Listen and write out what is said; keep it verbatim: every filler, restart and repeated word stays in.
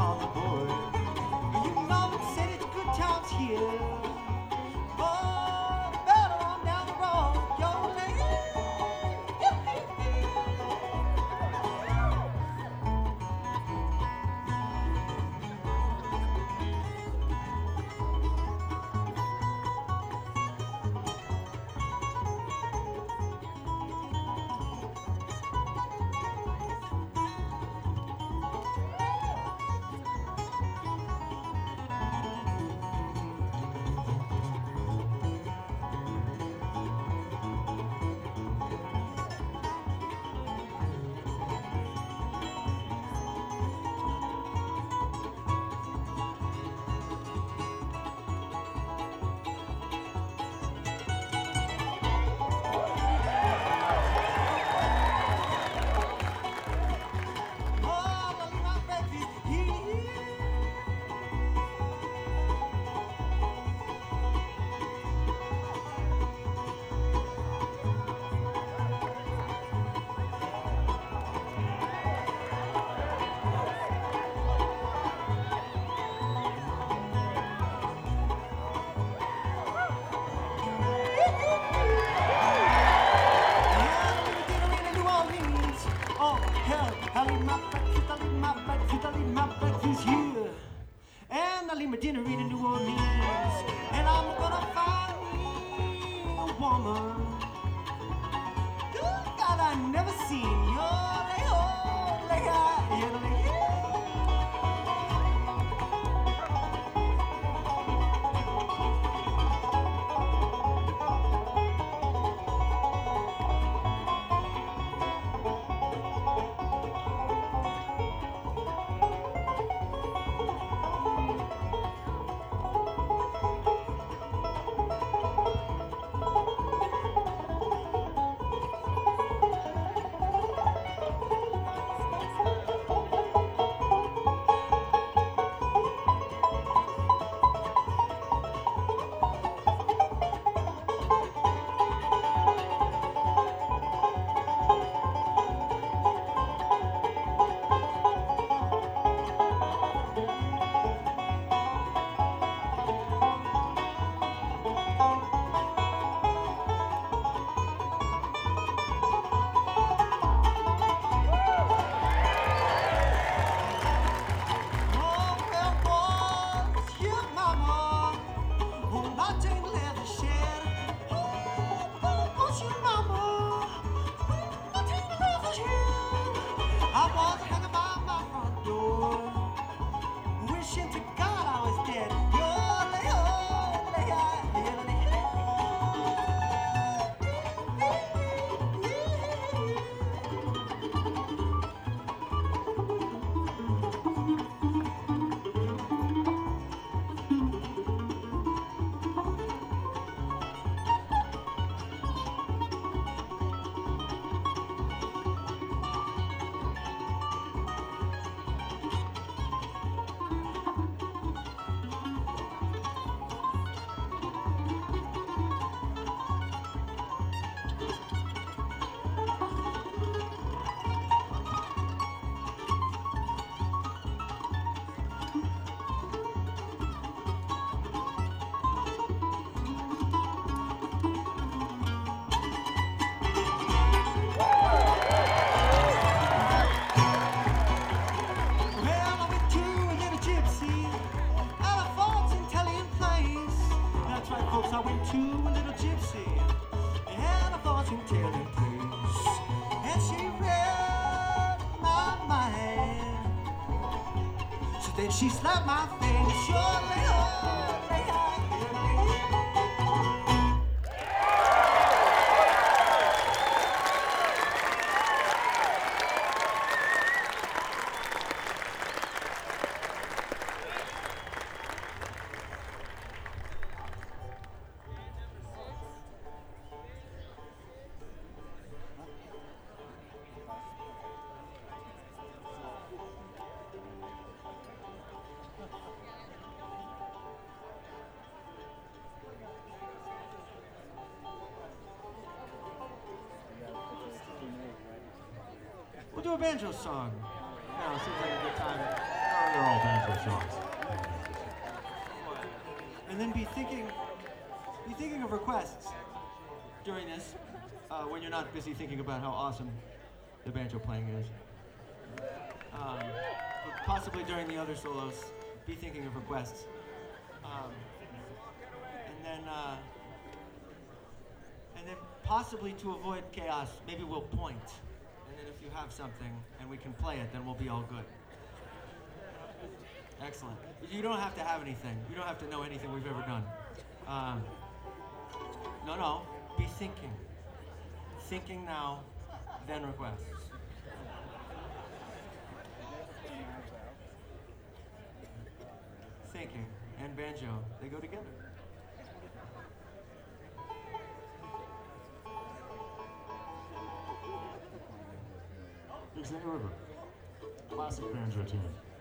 on the board. You mama said it's good times here. Oh, better on down the road, yo lady. Dinner in New Orleans, and I'm gonna find me a woman, good God, I never seen you. Lay ho, lay high, yeah, lay then she slapped my face, surely, oh, lay We'll do a banjo song. Yeah, seems like a good time. they're all banjo songs. And then be thinking, be thinking of requests during this, uh, when you're not busy thinking about how awesome the banjo playing is. Um, but possibly during the other solos, be thinking of requests. Um, and then, uh, and then possibly to avoid chaos, maybe we'll point. And then if you have something and we can play it, then we'll be all good. Excellent. You don't have to have anything. You don't have to know anything we've ever done. Um, no, no. Be thinking. Thinking now, then requests. Thinking and banjo, they go together. Big Sandy River. Classic banjo tune.